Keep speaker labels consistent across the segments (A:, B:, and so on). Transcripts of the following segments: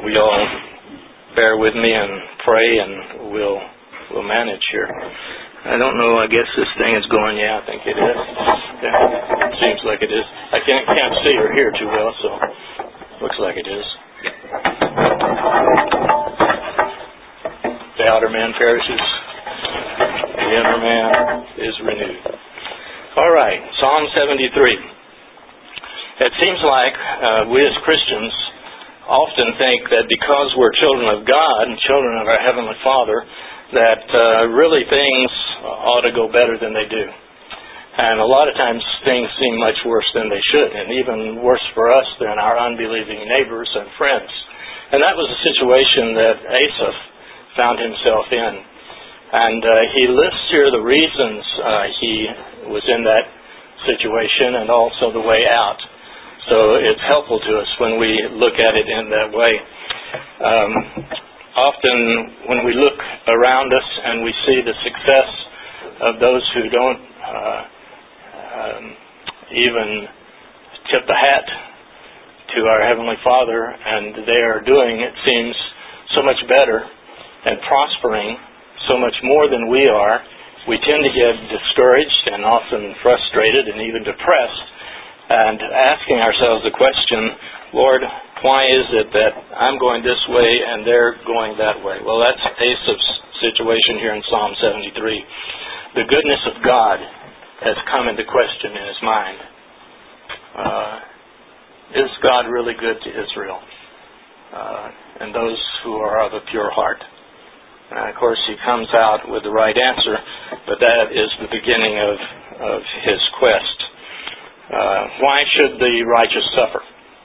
A: we all bear with me and pray, and we'll manage here. I don't know. I guess this thing is going. Yeah, I think it is. Yeah, it seems like it is. I can't see or hear too well, so looks like it is. The outer man perishes, the inner man is renewed. All right, Psalm 73. It seems like we as Christians often think that because we're children of God and children of our Heavenly Father, that really things ought to go better than they do. And a lot of times things seem much worse than they should, and even worse for us than our unbelieving neighbors and friends. And that was the situation that Asaph found himself in. And he lists here the reasons he was in that situation and also the way out. So it's helpful to us when we look at it in that way. Often when we look around us and we see the success of those who don't even tip the hat to our Heavenly Father, and they are doing, it seems, so much better and prospering so much more than we are, we tend to get discouraged and often frustrated and even depressed, and asking ourselves the question, Lord, why is it that I'm going this way and they're going that way? Well, that's Asaph's situation here in Psalm 73. The goodness of God has come into question in his mind. Is God really good to Israel and those who are of a pure heart? And of course, he comes out with the right answer, but that is the beginning of his quest. Why should the righteous suffer?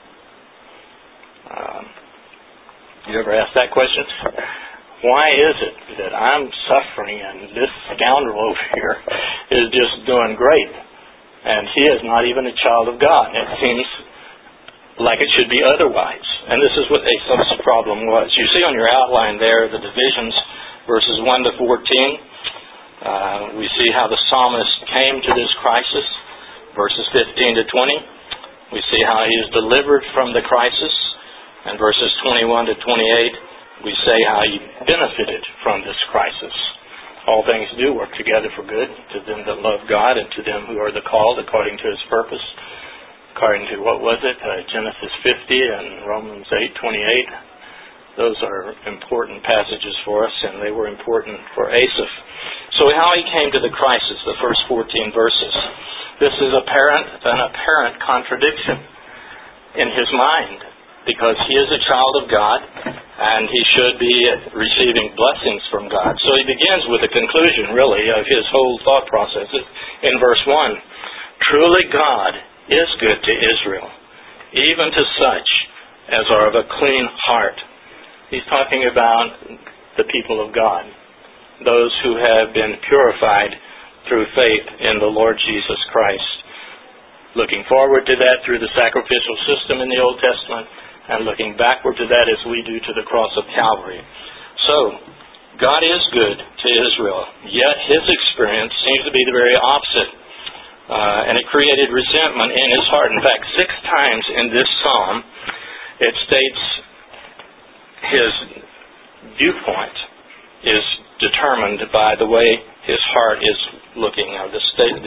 A: You ever asked that question? Why is it that I'm suffering and this scoundrel over here is just doing great? And he is not even a child of God. It seems like it should be otherwise. And this is what Asaph's problem was. You see on your outline there the divisions, verses 1 to 14. We see how the psalmist came to this crisis. Verses 15 to 20, we see how he is delivered from the crisis. And verses 21 to 28, we say how he benefited from this crisis. All things do work together for good to them that love God and to them who are the called according to his purpose. According to, what was it? Genesis 50 and Romans 8:28. Those are important passages for us, and they were important for Asaph. So how he came to the crisis, the first 14 verses. This is an apparent contradiction in his mind, because he is a child of God and he should be receiving blessings from God. So he begins with a conclusion, really, of his whole thought processes in verse 1. Truly God is good to Israel, even to such as are of a clean heart. He's talking about the people of God, those who have been purified through faith in the Lord Jesus Christ. Looking forward to that through the sacrificial system in the Old Testament, and looking backward to that as we do to the cross of Calvary. So, God is good to Israel, yet his experience seems to be the very opposite. And it created resentment in his heart. In fact, 6 times in this psalm, it states his viewpoint is determined by the way his heart is looking, or the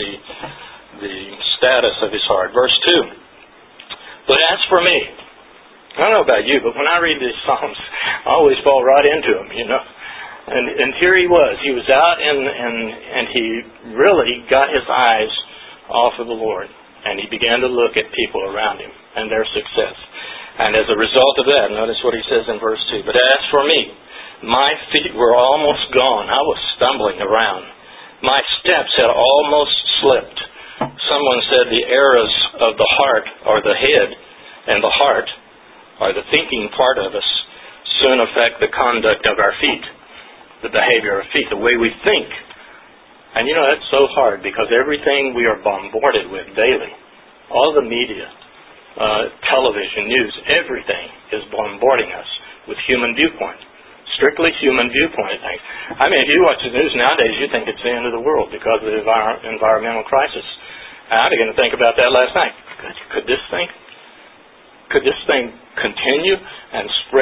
A: status of his heart. Verse 2. But as for me, I don't know about you, but when I read these Psalms, I always fall right into them, you know. And here he was. He was out and he really got his eyes off of the Lord. And he began to look at people around him and their success. And as a result of that, notice what he says in verse 2. But as for me, my feet were almost gone. I was stumbling around. My steps had almost slipped. Someone said the errors of the heart, or the head and the heart, or the thinking part of us, soon affect the conduct of our feet, the behavior of feet, the way we think. And you know, that's so hard because everything we are bombarded with daily, all the media, television, news, everything is bombarding us with human viewpoint. Strictly human viewpoint things. I mean, if you watch the news nowadays, you think it's the end of the world because of the environmental crisis. And I began to think about that last night. Could this thing continue and spread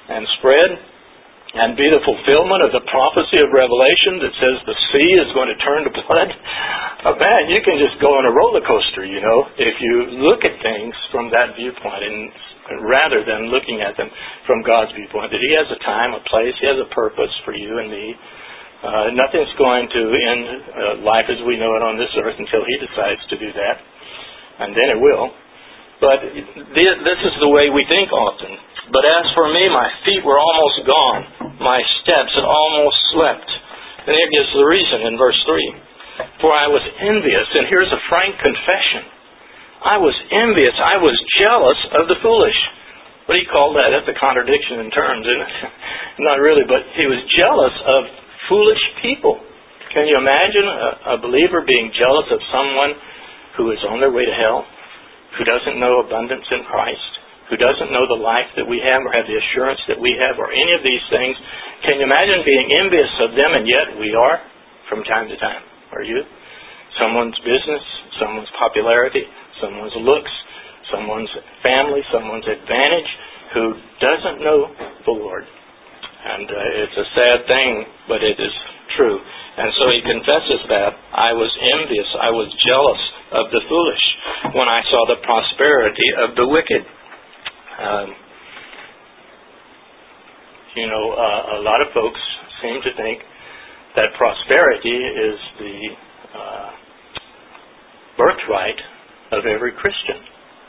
A: and spread and be the fulfillment of the prophecy of Revelation that says the sea is going to turn to blood. Man, you can just go on a roller coaster, if you look at things from that viewpoint, and rather than looking at them from God's viewpoint, that He has a time, a place, He has a purpose for you and me. Nothing's going to end life as we know it on this earth until He decides to do that, and then it will. But this is the way we think often. But as for me, my feet were almost gone. My steps had almost slept. And here gives the reason in verse 3. For I was envious, and here's a frank confession. I was envious. I was jealous of the foolish. What do you call that? That's a contradiction in terms, isn't it? Not really, but he was jealous of foolish people. Can you imagine a believer being jealous of someone who is on their way to hell, who doesn't know abundance in Christ, who doesn't know the life that we have or have the assurance that we have or any of these things? Can you imagine being envious of them? And yet we are from time to time. Are you? Someone's business, someone's popularity, someone's looks, someone's family, someone's advantage, who doesn't know the Lord. And it's a sad thing, but it is true. And so he confesses that. I was envious, I was jealous of the foolish when I saw the prosperity of the wicked. A lot of folks seem to think that prosperity is the birthright of every Christian.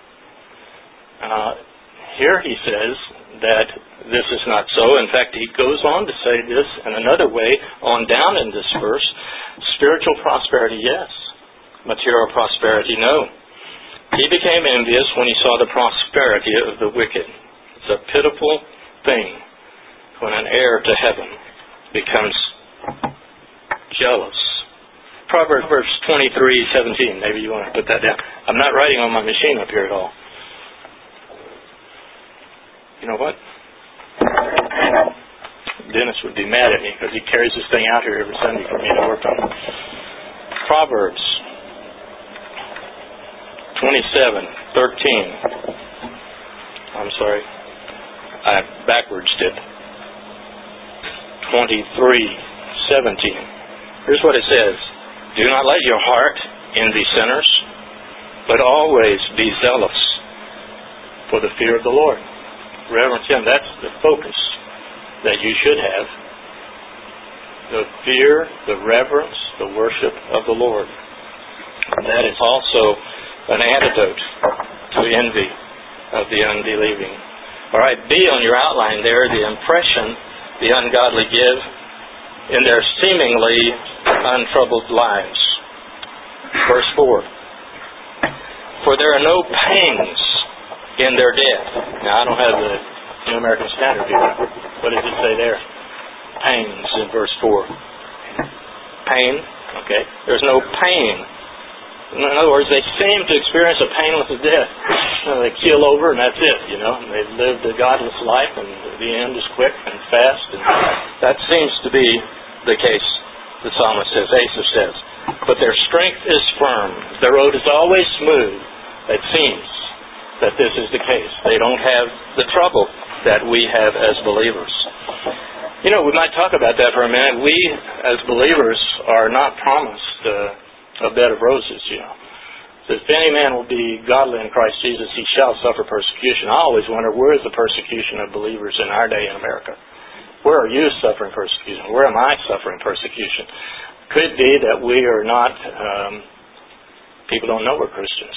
A: Here he says that this is not so. In fact, he goes on to say this in another way on down in this verse. Spiritual prosperity, yes. Material prosperity, no. He became envious when he saw the prosperity of the wicked. It's a pitiful thing when an heir to heaven becomes jealous. Proverbs 23:17. Maybe you want to put that down. I'm not writing on my machine up here at all. You know what? Dennis would be mad at me because he carries this thing out here every Sunday for me to work on. Proverbs 27:13. I'm sorry. I backwards did. 23:17. Here's what it says. Do not let your heart envy sinners, but always be zealous for the fear of the Lord. Reverence Him. That's the focus that you should have. The fear, the reverence, the worship of the Lord. That is also an antidote to envy of the unbelieving. All right, B on your outline there, the impression the ungodly give in their seemingly untroubled lives. Verse 4. For there are no pangs in their death. Now, I don't have the New American Standard here. What does it say there? Pangs in verse 4. Pain. Okay. There's no pain. In other words, they seem to experience a painless death. They keel over and that's it, They've lived a godless life and the end is quick and fast. And that seems to be the case, the psalmist says, Asaph says. But their strength is firm. Their road is always smooth. It seems that this is the case. They don't have the trouble that we have as believers. We might talk about that for a minute. We, as believers, are not promised a bed of roses, So if any man will be godly in Christ Jesus, he shall suffer persecution. I always wonder, where is the persecution of believers in our day in America? Where are you suffering persecution? Where am I suffering persecution? Could be that we are not, people don't know we're Christians.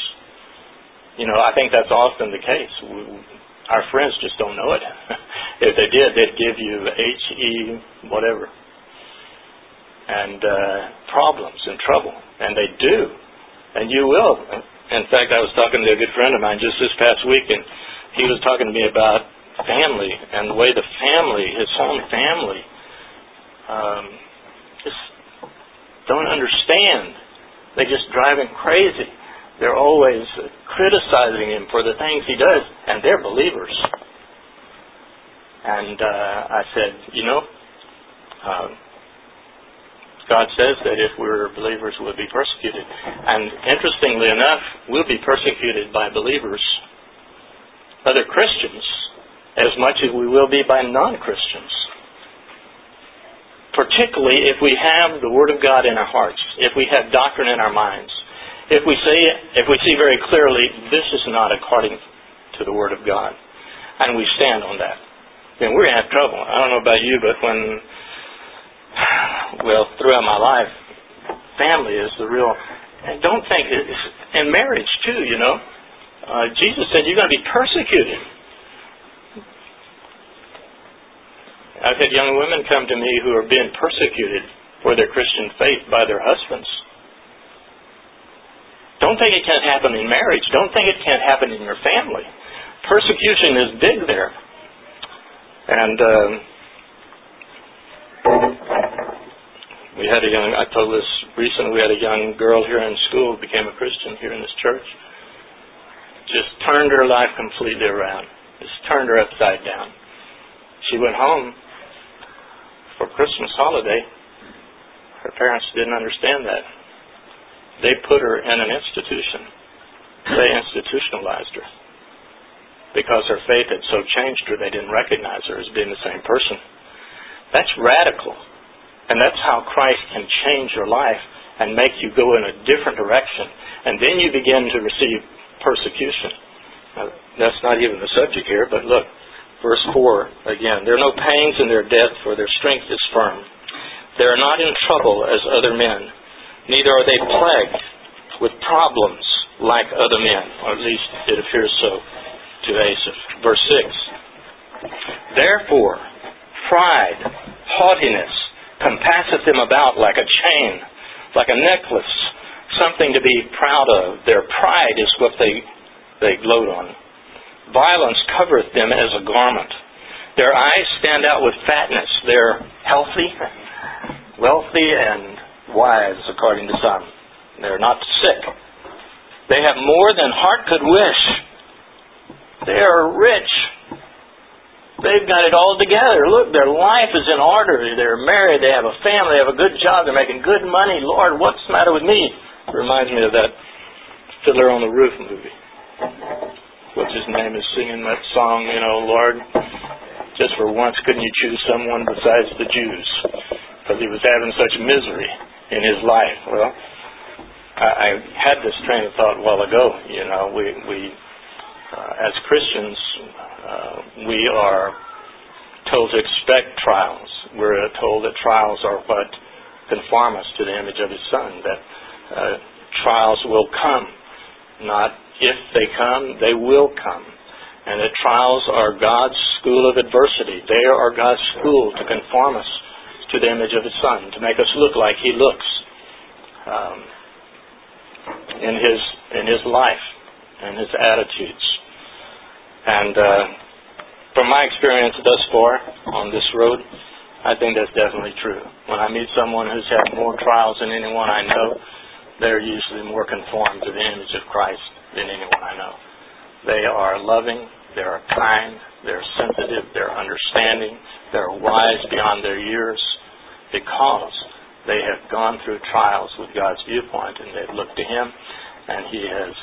A: I think that's often the case. Our friends just don't know it. If they did, they'd give you H-E whatever. And problems and trouble. And they do. And you will. In fact, I was talking to a good friend of mine just this past week, and he was talking to me about family and the way the family, his home family, just don't understand. They just drive him crazy. They're always criticizing him for the things he does, and they're believers. And I said, God says that if we're believers, we'll be persecuted. And interestingly enough, we'll be persecuted by believers, other Christians, as much as we will be by non-Christians. Particularly if we have the Word of God in our hearts, if we have doctrine in our minds, if we see very clearly this is not according to the Word of God, and we stand on that, then we're going to have trouble. I don't know about you, but throughout my life, family is the real. And don't think it's in marriage too. Jesus said you're going to be persecuted. I've had young women come to me who are being persecuted for their Christian faith by their husbands. Don't think it can't happen in marriage. Don't think it can't happen in your family. Persecution is big there. And I told this recently, we had a young girl here in school who became a Christian here in this church. Just turned her life completely around. Just turned her upside down. She went home for Christmas holiday. Her parents didn't understand that. They put her in an institution. They institutionalized her. Because her faith had so changed her, they didn't recognize her as being the same person. That's radical. And that's how Christ can change your life and make you go in a different direction. And then you begin to receive persecution. Now, that's not even the subject here, but look, verse 4 again. There are no pangs in their death, for their strength is firm. They are not in trouble as other men, neither are they plagued with problems like other men, or at least it appears so to Asaph. Verse 6. Therefore, pride, haughtiness, compasseth them about like a chain, like a necklace, something to be proud of. Their pride is what they gloat on. Violence covereth them as a garment. Their eyes stand out with fatness. They're healthy, wealthy, and wise, according to some. They're not sick. They have more than heart could wish. They are rich. They've got it all together. Look, their life is in order. They're married. They have a family. They have a good job. They're making good money. Lord, what's the matter with me? It reminds me of that Fiddler on the Roof movie. What's his name is singing that song, Lord, just for once couldn't you choose someone besides the Jews? Because he was having such misery in his life. Well, I had this train of thought a while ago. We as Christians, we are told to expect trials. We're told that trials are what conform us to the image of His Son, that trials will come. Not if they come, they will come. And that trials are God's school of adversity. They are God's school to conform us to the image of His Son, to make us look like He looks in His life and His attitudes. And from my experience thus far on this road, I think that's definitely true. When I meet someone who's had more trials than anyone I know, they're usually more conformed to the image of Christ than anyone I know. They are loving, they are kind, they're sensitive, they're understanding, they're wise beyond their years because they have gone through trials with God's viewpoint and they've looked to Him and He has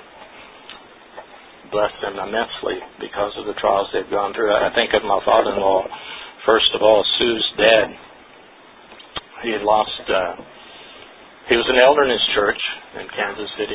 A: blessed them immensely because of the trials they've gone through. I think of my father-in-law, first of all, Sue's dad. He had lost, he was an elder in his church in Kansas City.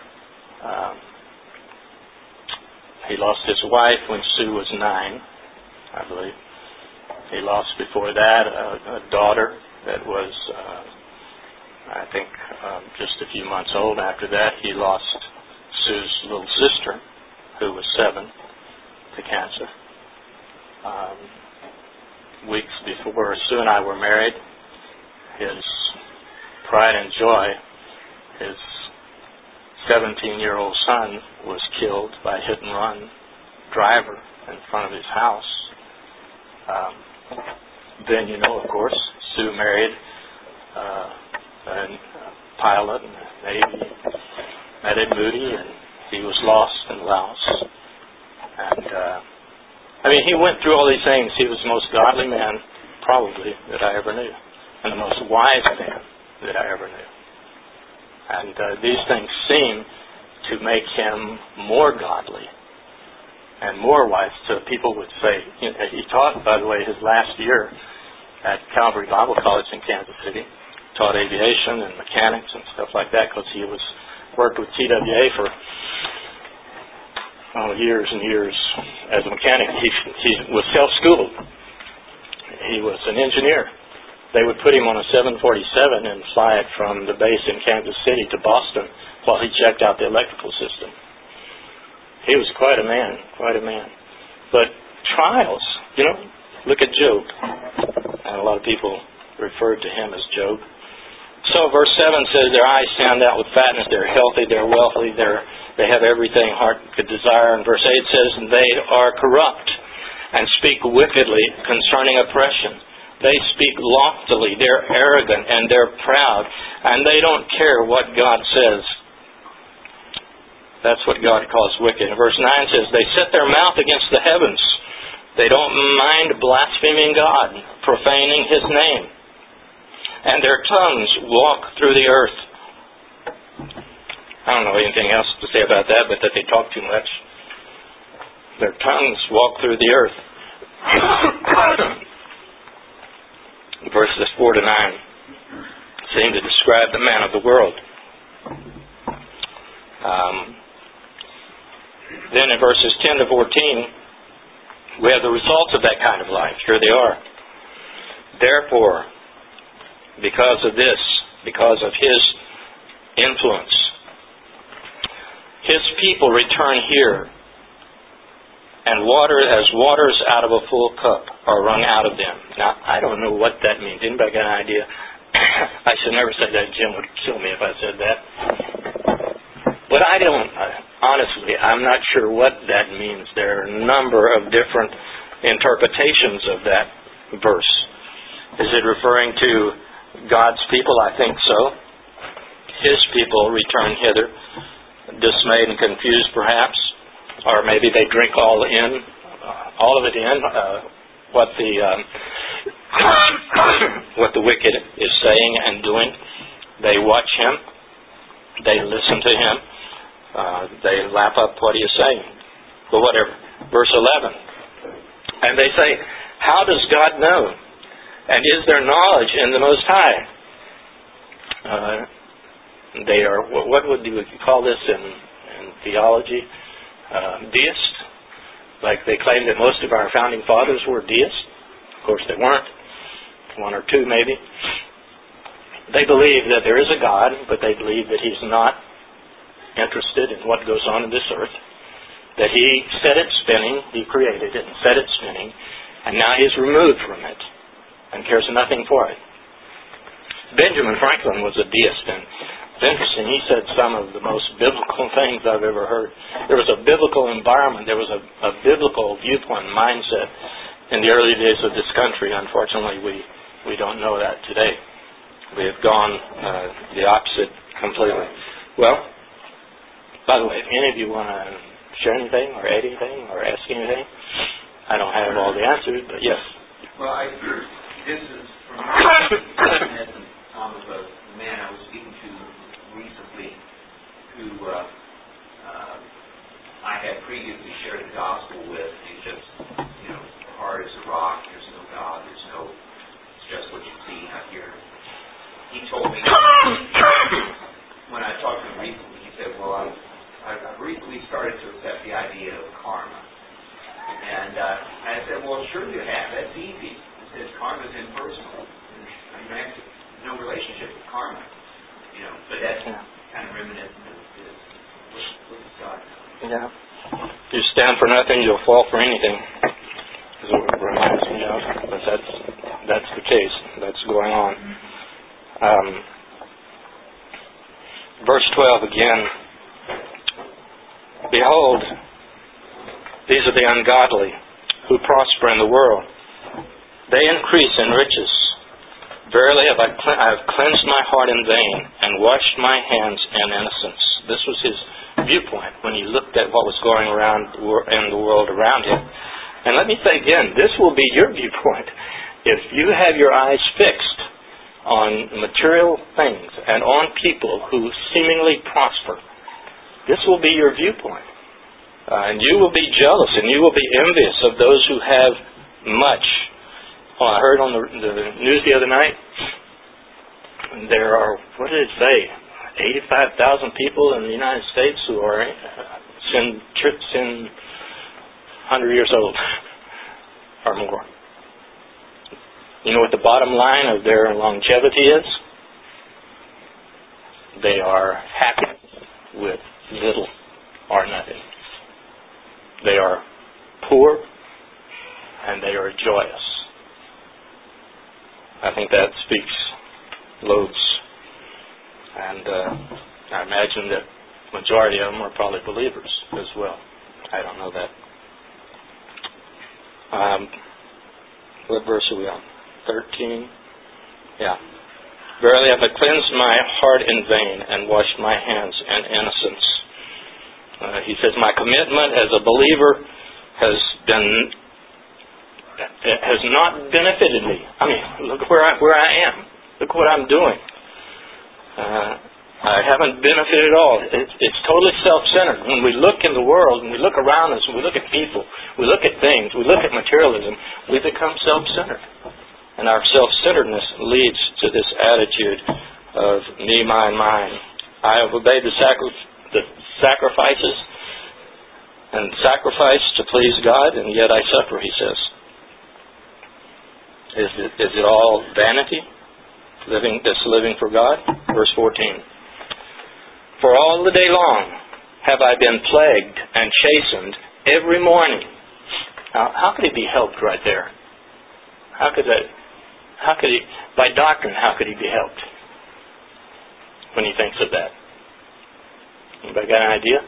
A: He lost his wife when Sue was 9, I believe. He lost before that a daughter that was, I think, just a few months old. After that, he lost Sue's little sister, who was 7, to cancer. Weeks before Sue and I were married, his pride and joy, his 17-year-old son was killed by a hit-and-run driver in front of his house. Then, of course, Sue married a pilot in the Navy, Ed Moody, and he was lost in Laos. And, he went through all these things. He was the most godly man, probably, that I ever knew. And the most wise man that I ever knew. And these things seem to make him more godly and more wives. So people would say, he taught, by the way, his last year at Calvary Bible College in Kansas City, taught aviation and mechanics and stuff like that, because he worked with TWA for years and years as a mechanic. He was self-schooled. He was an engineer. They would put him on a 747 and fly it from the base in Kansas City to Boston while he checked out the electrical system. He was quite a man. But trials, look at Job. And a lot of people referred to him as Job. So verse 7 says, their eyes stand out with fatness, they're healthy, they're wealthy, they have everything heart could desire. And verse 8 says, they are corrupt and speak wickedly concerning oppression. They speak loftily, they're arrogant, and they're proud, and they don't care what God says. That's what God calls wicked. And verse 9 says, they set their mouth against the heavens. They don't mind blaspheming God, profaning His name. And their tongues walk through the earth. I don't know anything else to say about that, but that they talk too much. Their tongues walk through the earth. Verses 4 to 9 seem to describe the man of the world. Then in verses 10 to 14, we have the results of that kind of life. Here they are. Therefore, because of this, because of his influence, his people return here, and waters out of a full cup are wrung out of them. Now, I don't know what that means. Anybody got an idea? I should never say that. Jim would kill me if I said that. But I don't, honestly, I'm not sure what that means. There are a number of different interpretations of that verse. Is it referring to God's people? I think so. His people return hither, dismayed and confused perhaps, or maybe they drink all of it in, what the wicked is saying and doing. They watch him, they listen to him, they lap up what he is saying. But whatever. Verse 11. And they say, how does God know? And is there knowledge in the Most High? They are, what would you call this in theology? Deist. Like they claim that most of our founding fathers were deists. Of course they weren't. One or two maybe. They believe that there is a God, but they believe that He's not interested in what goes on in this earth. That He set it spinning, He created it and set it spinning, and now He's removed from it and cares nothing for it. Benjamin Franklin was a deist, and it's interesting, he said some of the most biblical things I've ever heard. There was a biblical environment, there was a biblical viewpoint, mindset in the early days of this country. Unfortunately, we don't know that today. We have gone the opposite completely. Well, by the way, if any of you want to share anything or add anything or ask anything, I don't have all the answers, but yes.
B: Well, this is from of a man I was speaking to recently who I had previously shared the gospel with. He's just, hard as a rock. There's no God. It's just what you see out here. He told me, when I talked to him recently, he said, well, I've recently started to accept the idea of karma. And I said, well, sure you have. That's easy. He says, karma's impersonal. You have no relationship with karma. But that's kind of reminiscent of this. What does God know?
A: Yeah. You stand for nothing, you'll fall for anything. Is what it reminds me of. But that's the case. That's going on. Verse 12 again. Behold, these are the ungodly who prosper in the world. They increase in riches. Verily I have cleansed my heart in vain and washed my hands in innocence. This was his viewpoint when he looked at what was going around in the world around him. And let me say again, this will be your viewpoint. If you have your eyes fixed on material things and on people who seemingly prosper, this will be your viewpoint. And you will be jealous and you will be envious of those who have much. Well, I heard on the news the other night, there are, what did it say, 85,000 people in the United States who are 100 years old or more. You know what the bottom line of their longevity is? They are happy with little or nothing. They are poor and they are joyous. I think that speaks loads. And I imagine that majority of them are probably believers as well. I don't know that. What verse are we on? 13? Yeah. Verily I have cleansed my heart in vain and washed my hands in innocence. He says, my commitment as a believer has not benefited me. I mean, look where I am. Look what I'm doing. I haven't benefited at all. It's totally self-centered. When we look in the world, when we look around us, when we look at people, we look at things, we look at materialism, we become self-centered. And our self-centeredness leads to this attitude of me, mine, mine. I have obeyed the sacrifices and sacrifice to please God, and yet I suffer, he says. Is it all vanity? Living for God? Verse 14. For all the day long have I been plagued and chastened every morning. Now, how could he be helped right there? How could he, by doctrine, how could he be helped when he thinks of that? Anybody got an idea?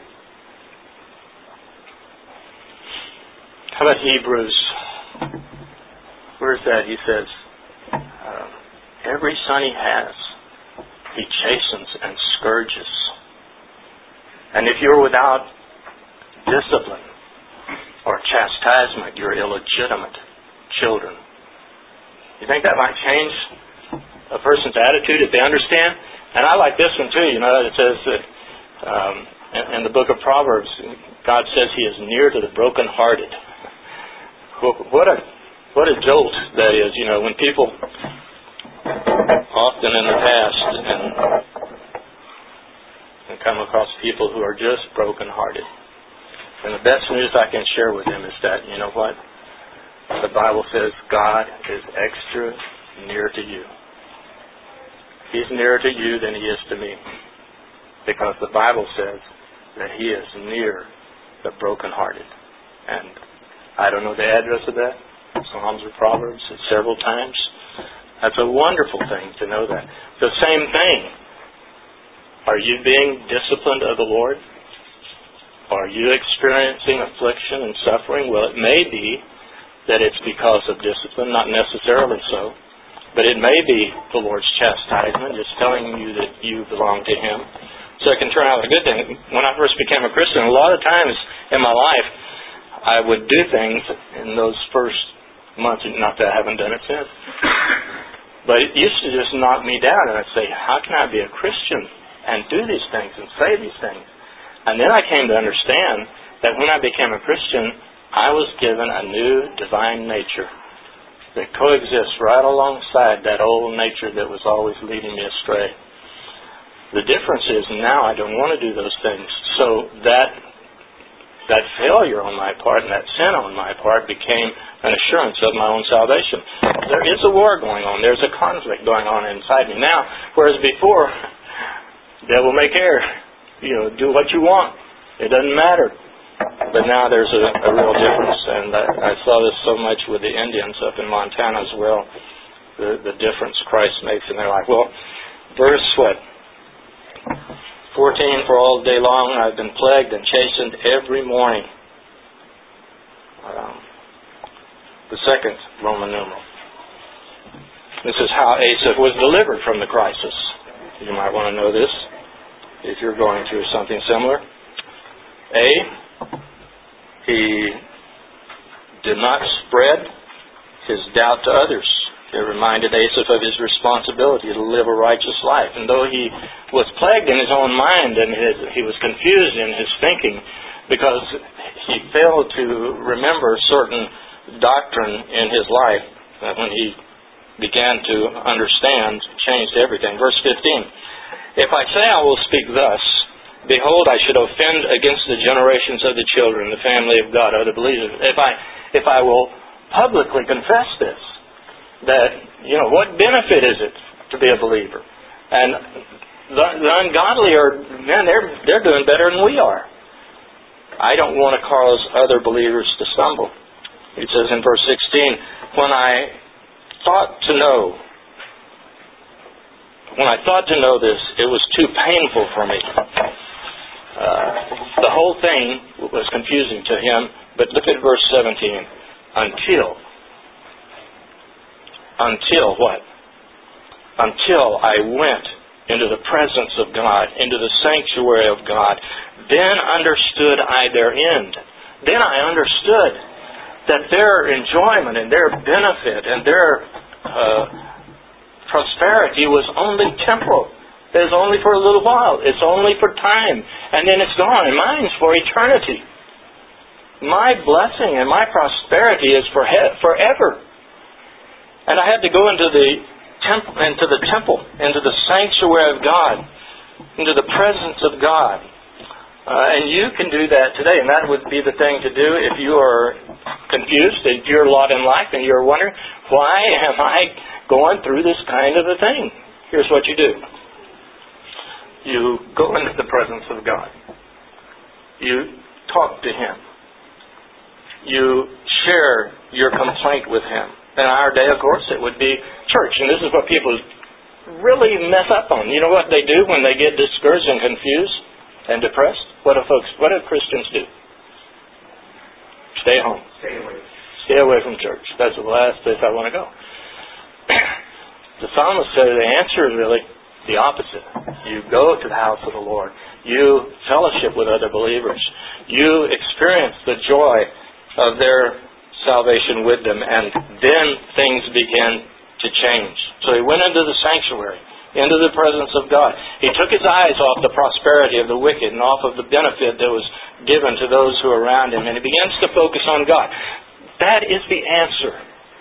A: How about Hebrews? Where is that? He says, every son he has, he chastens and scourges. And if you're without discipline or chastisement, you're illegitimate children. You think that might change a person's attitude if they understand? And I like this one too. You know, it says that in the book of Proverbs, God says He is near to the brokenhearted. What a jolt that is. You know, when people often in the past and come across people who are just brokenhearted. And the best news I can share with them is that, you know what? The Bible says God is extra near to you. He's nearer to you than He is to me. Because the Bible says that He is near the brokenhearted. And I don't know the address of that. Psalms or Proverbs, several times. That's a wonderful thing to know that. The same thing. Are you being disciplined of the Lord? Are you experiencing affliction and suffering? Well, it may be that it's because of discipline, not necessarily so. But it may be the Lord's chastisement, just telling you that you belong to Him. So it can turn out a good thing. When I first became a Christian, a lot of times in my life, I would do things in those first months, not that I haven't done it since. But it used to just knock me down, and I'd say, how can I be a Christian and do these things and say these things? And then I came to understand that when I became a Christian, I was given a new divine nature that coexists right alongside that old nature that was always leading me astray. The difference is now I don't want to do those things. So that failure on my part and that sin on my part became an assurance of my own salvation. There is a war going on. There's a conflict going on inside me now. Whereas before, devil may care. You know, do what you want. It doesn't matter. But now there's a real difference. And I saw this so much with the Indians up in Montana as well. The difference Christ makes in their life. Well, verse what? 14, for all day long I've been plagued and chastened every morning. The second Roman numeral. This is how Asaph was delivered from the crisis. You might want to know this if you're going through something similar. A, he did not spread his doubt to others. It reminded Asaph of his responsibility to live a righteous life. And though he was plagued in his own mind and he was confused in his thinking, because he failed to remember certain doctrine in his life that when he began to understand, changed everything. Verse 15, if I say I will speak thus, behold, I should offend against the generations of the children, the family of God, or the believers. If I will publicly confess this, that, what benefit is it to be a believer? And the ungodly they're doing better than we are. I don't want to cause other believers to stumble. It says in verse 16, when I thought to know this, it was too painful for me. The whole thing was confusing to him, but look at verse 17. Until what? Until I went into the presence of God, into the sanctuary of God, then understood I their end. Then I understood that their enjoyment and their benefit and their prosperity was only temporal. It was only for a little while. It's only for time. And then it's gone. And mine's for eternity. My blessing and my prosperity is forever. And I had to go into the temple, into the sanctuary of God, into the presence of God. And you can do that today. And that would be the thing to do if you are confused at your lot in life and you're wondering, why am I going through this kind of a thing? Here's what you do. You go into the presence of God. You talk to Him. You share your complaint with Him. In our day, of course, it would be church. And this is what people really mess up on. You know what they do when they get discouraged and confused and depressed? What do Christians do? Stay home. Stay away from church. That's the last place I want to go. The psalmist said the answer is really the opposite. You go to the house of the Lord. You fellowship with other believers. You experience the joy of their salvation with them, and then things begin to change. So he went into the sanctuary, into the presence of God. He took his eyes off the prosperity of the wicked and off of the benefit that was given to those who are around him, and he begins to focus on God. That is the answer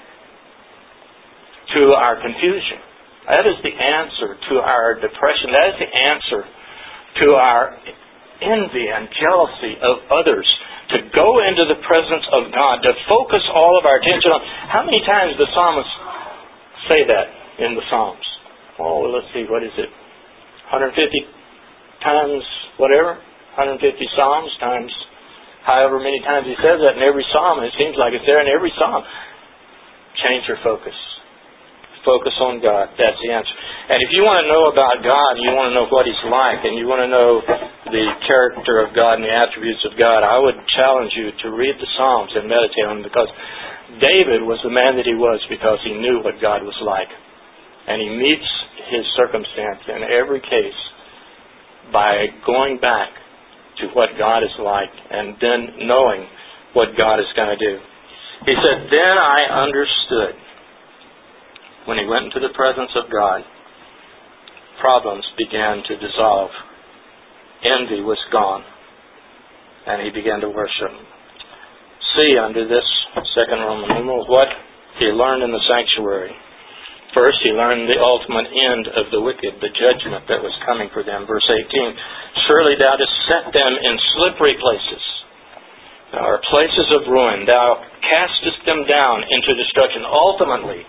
A: to our confusion. That is the answer to our depression. That is the answer to our envy and jealousy of others. To go into the presence of God, to focus all of our attention on. How many times the psalmists say that in the Psalms? Oh, let's see, what is it? 150 times whatever? 150 Psalms times however many times he says that in every Psalm. It seems like it's there in every Psalm. Change your focus. Focus on God. That's the answer. And if you want to know about God, and you want to know what He's like, and you want to know the character of God and the attributes of God, I would challenge you to read the Psalms and meditate on them, because David was the man that he was because he knew what God was like. And he meets his circumstance in every case by going back to what God is like and then knowing what God is going to do. He said, then I understood. When he went into the presence of God, problems began to dissolve. Envy was gone, and he began to worship. See, under this second Roman numeral, what he learned in the sanctuary. First, he learned the ultimate end of the wicked, the judgment that was coming for them. Verse 18, surely thou didst set them in slippery places, or places of ruin. Thou castest them down into destruction. Ultimately,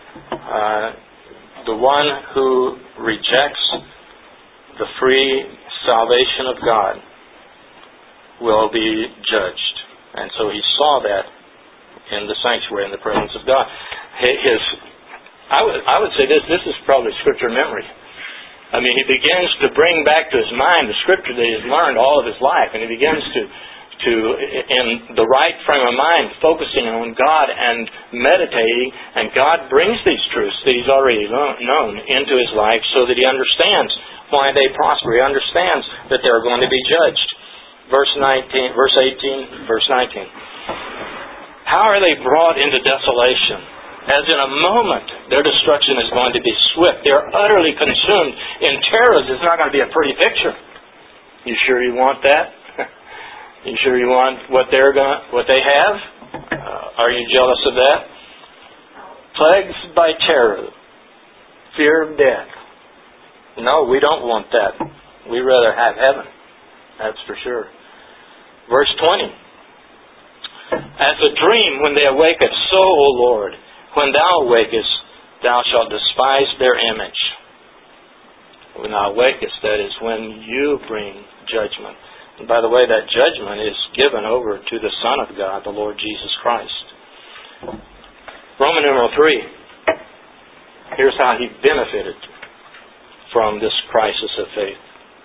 A: the one who rejects the free salvation of God will be judged. And so he saw that in the sanctuary, in the presence of God. I would say this is probably scripture memory. I mean, he begins to bring back to his mind the scripture that he's learned all of his life, and he begins to in the right frame of mind, focusing on God and meditating, and God brings these truths that he's already known into his life so that he understands why they prosper. He understands that they're going to be judged. Verse 18, verse 19. How are they brought into desolation? As in a moment, their destruction is going to be swift. They're utterly consumed in terrors. It's not going to be a pretty picture. You sure you want that? You sure you want what they have? Are you jealous of that? Plagues by terror, fear of death. No, we don't want that. We'd rather have heaven. That's for sure. Verse 20. As a dream when they awaketh, so, O Lord, when thou awakest, thou shalt despise their image. When thou awakest, that is when you bring judgment. And by the way, that judgment is given over to the Son of God, the Lord Jesus Christ. Roman numeral 3. Here's how he benefited from this crisis of faith.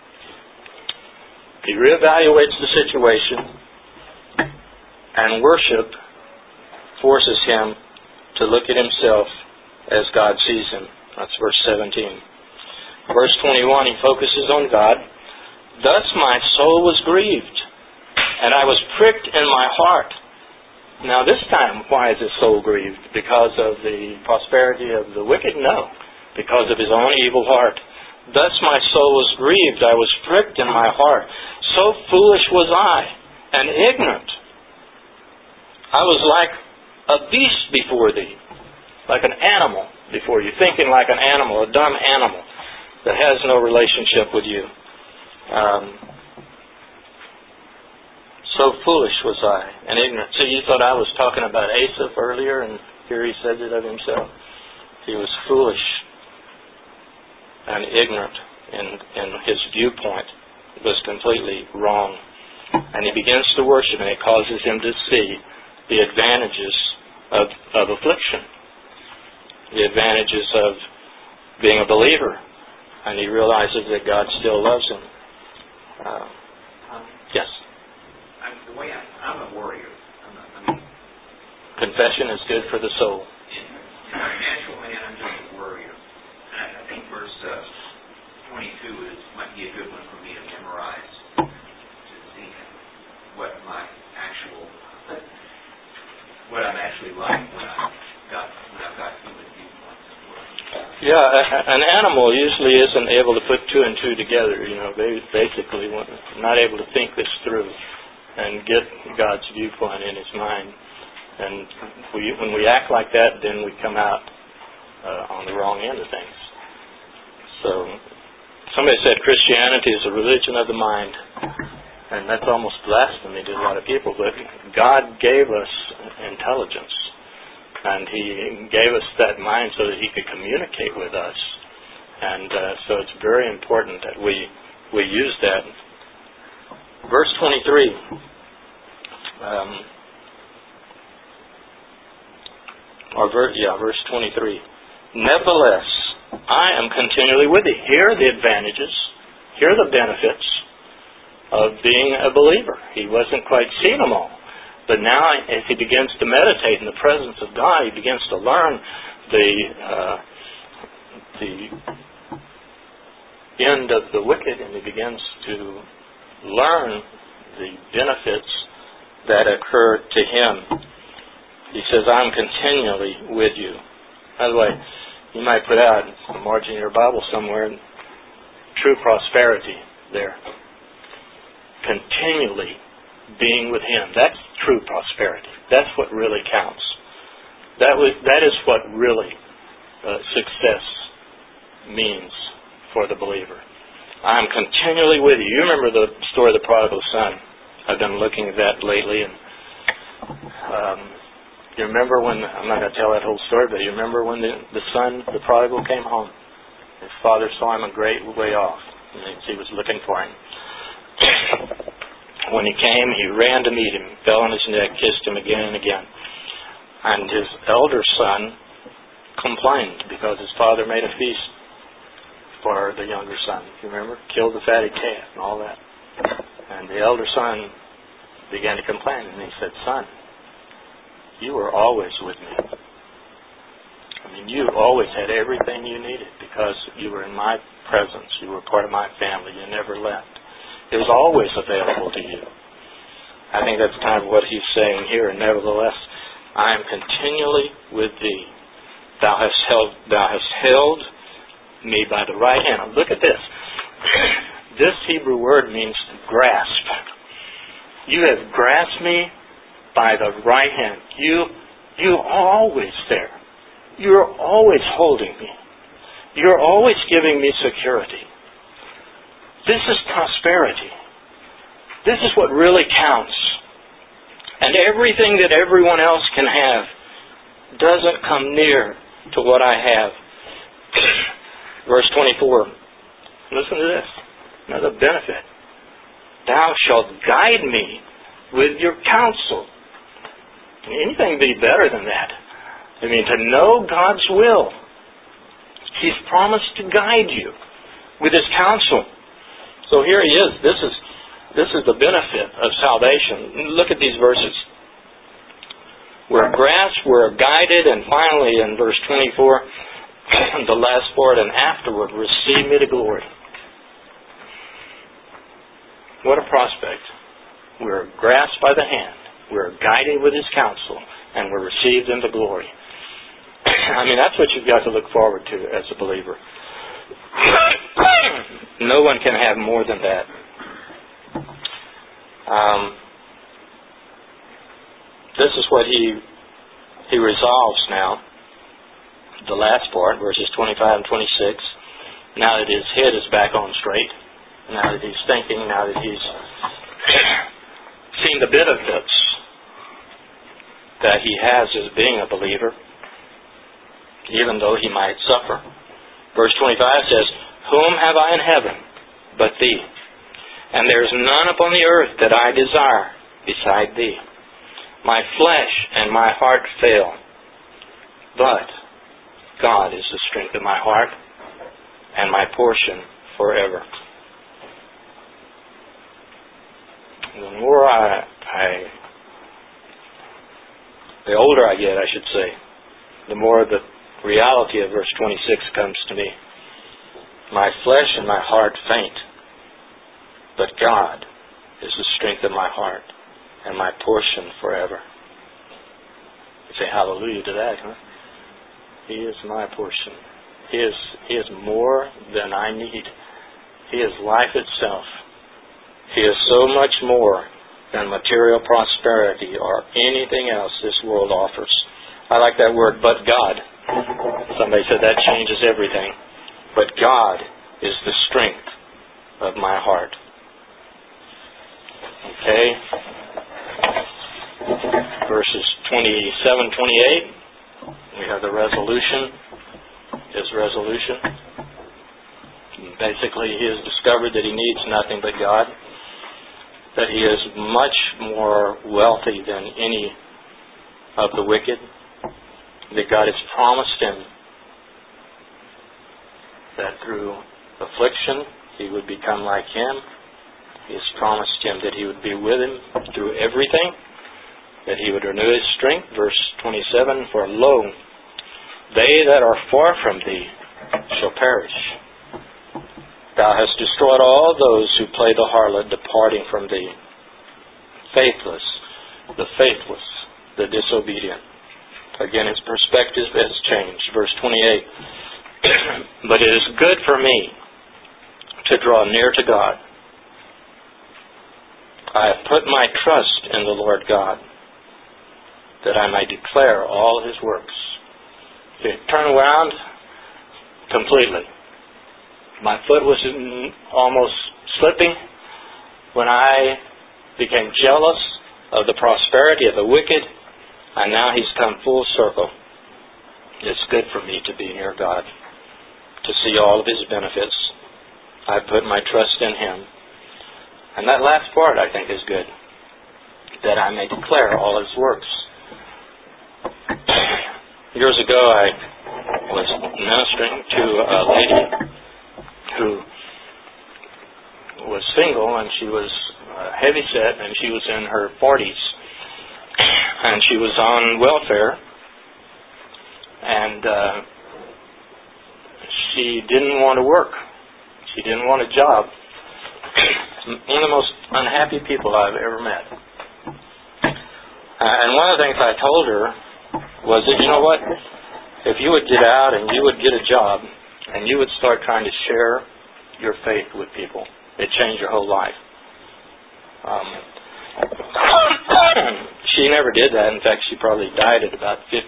A: He reevaluates the situation, and worship forces him to look at himself as God sees him. That's verse 17. Verse 21, he focuses on God. Thus my soul was grieved, and I was pricked in my heart. Now this time, why is his soul grieved? Because of the prosperity of the wicked? No. Because of his own evil heart. Thus my soul was grieved, I was pricked in my heart. So foolish was I, and ignorant. I was like a beast before thee, like an animal before you, thinking like an animal, a dumb animal that has no relationship with you. So foolish was I, and ignorant. So you thought I was talking about Asaph earlier, and here he says it of himself. He was foolish and ignorant in his viewpoint. It was completely wrong. And he begins to worship, and it causes him to see the advantages of affliction, the advantages of being a believer, and he realizes that God still loves him. Yes?
B: I'm a warrior.
A: Confession is good for the soul.
B: In my natural man, I'm just a warrior. And I think verse 22 might be a good one for me to memorize, to see what I'm actually like when I've got human viewpoints as well.
A: Yeah, an animal usually isn't able to put two and two together. They basically not able to think this through and get God's viewpoint in his mind. And when we act like that, then we come out on the wrong end of things. So somebody said Christianity is a religion of the mind. And that's almost blasphemy to a lot of people. But God gave us intelligence. And he gave us that mind so that he could communicate with us. And so it's very important that we use that. Verse 23. Verse 23. Nevertheless, I am continually with thee. Here are the advantages. Here are the benefits of being a believer. He wasn't quite seeing them all. But now, as he begins to meditate in the presence of God, he begins to learn the end of the wicked, and he begins to learn the benefits that occur to him. He says, I'm continually with you. By the way, you might put out in the margin of your Bible somewhere, true prosperity there. Continually being with him. That's true prosperity. That's what really counts. That is what really success means for the believer. I'm continually with you. You remember the story of the prodigal son. I've been looking at that lately, and you remember when, I'm not going to tell that whole story, but you remember when the prodigal came home. His father saw him a great way off, and he was looking for him. When he came, he ran to meet him, fell on his neck, kissed him again and again. And his elder son complained because his father made a feast for the younger son. You remember? Killed the fatted calf and all that. And the elder son began to complain, and he said, Son, you were always with me. I mean, you always had everything you needed because you were in my presence. You were part of my family. You never left. It was always available to you. I think that's kind of what he's saying here. Nevertheless, I am continually with thee. Thou hast held me by the right hand. Now, look at this. This Hebrew word means grasp. You have grasped me by the right hand. You're always there. You're always holding me. You're always giving me security. This is prosperity. This is what really counts. And everything that everyone else can have doesn't come near to what I have. Verse 24. Listen to this. Another benefit. Thou shalt guide me with your counsel. Can anything be better than that? I mean, to know God's will. He's promised to guide you with His counsel. So here He is. This is the benefit of salvation. Look at these verses. We're grasped, we're guided, and finally in verse 24, the last part, and afterward receive me to glory. What a prospect. We're grasped by the hand, we're guided with His counsel, and we're received into glory. I mean, that's what you've got to look forward to as a believer. No one can have more than that. This is what he resolves now. The last part, verses 25 and 26. Now that his head is back on straight, now that he's thinking, now that he's seen the benefits that he has as being a believer, even though he might suffer. Verse 25 says, Whom have I in heaven but Thee? And there is none upon the earth that I desire beside Thee. My flesh and my heart fail, but God is the strength of my heart and my portion forever. The more the older I get, I should say, the more the reality of verse 26 comes to me. My flesh and my heart faint, but God is the strength of my heart and my portion forever. You say hallelujah to that, huh? He is my portion. He is more than I need. He is life itself. He is so much more than material prosperity or anything else this world offers. I like that word, but God. Somebody said that changes everything. But God is the strength of my heart. Okay. Verses 27, 28. We have the resolution. His resolution. Basically, he has discovered that he needs nothing but God. That he is much more wealthy than any of the wicked. That God has promised him that through affliction he would become like him. He has promised him that he would be with him through everything, that he would renew his strength. Verse 27, For lo, they that are far from thee shall perish. Thou hast destroyed all those who play the harlot, departing from thee. Faithless, the faithless, the disobedient. Again, his perspective has changed. Verse 28. But it is good for me to draw near to God. I have put my trust in the Lord God, that I may declare all His works. Okay, turn around completely. My foot was almost slipping when I became jealous of the prosperity of the wicked, and now He's come full circle. It's good for me to be near God, to see all of His benefits. I put my trust in Him. And that last part, I think, is good. That I may declare all His works. Years ago, I was ministering to a lady who was single, and she was heavyset, and she was in her 40s. And she was on welfare. And she didn't want to work. She didn't want a job. One of the most unhappy people I've ever met. And one of the things I told her was that, you know what, if you would get out and you would get a job and you would start trying to share your faith with people, it'd change your whole life. She never did that. In fact, she probably died at about 50.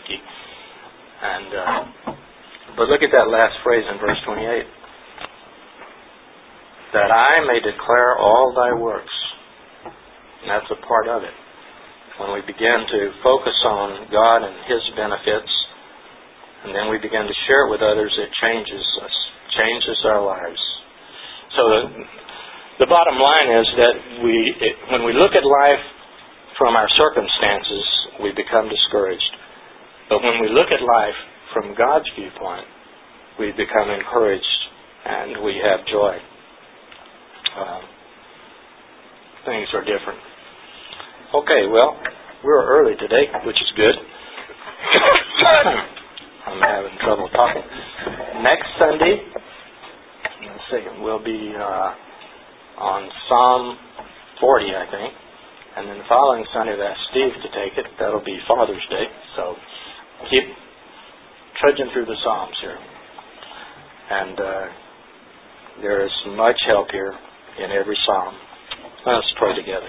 A: But look at that last phrase in verse 28. That I may declare all thy works. And that's a part of it. When we begin to focus on God and His benefits, and then we begin to share it with others, it changes us, changes our lives. So the bottom line is that when we look at life from our circumstances, we become discouraged. But when we look at life from God's viewpoint, we become encouraged and we have joy. Things are different. Okay, well, we're early today, which is good. I'm having trouble talking. Next Sunday, let's see, we'll be on Psalm 40, I think. And then the following Sunday, I've asked Steve to take it. That'll be Father's Day. So keep trudging through the Psalms here. And there is much help here in every Psalm. Let's pray together.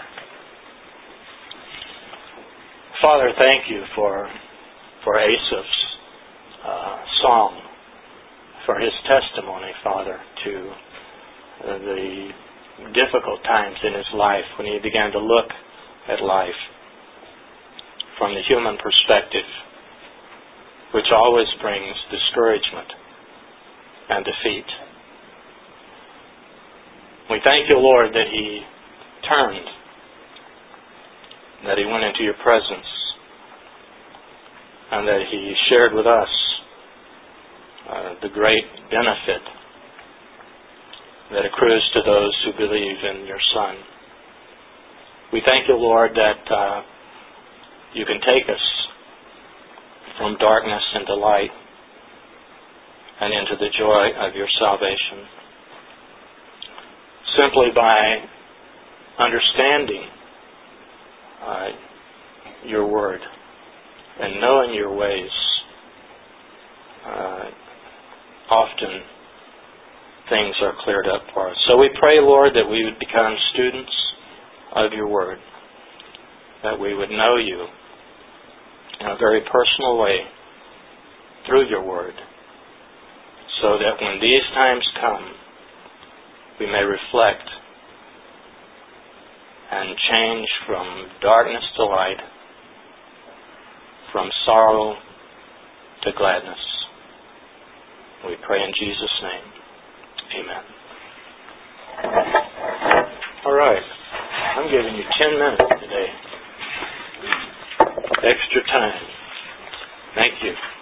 A: Father, thank you for Asaph's song, for his testimony, Father, to the difficult times in his life when he began to look at life from the human perspective, which always brings discouragement and defeat. We thank you, Lord, that he turned, that he went into your presence, and that he shared with us the great benefit that accrues to those who believe in your Son. We thank you, Lord, that you can take us from darkness into light and into the joy of your salvation simply by understanding your word and knowing your ways. Often things are cleared up for us. So we pray, Lord, that we would become students of your word, that we would know you in a very personal way through your word, so that when these times come, we may reflect and change from darkness to light, from sorrow to gladness. We pray in Jesus' name. Amen. All right. I'm giving you 10 minutes today. Extra time. Thank you.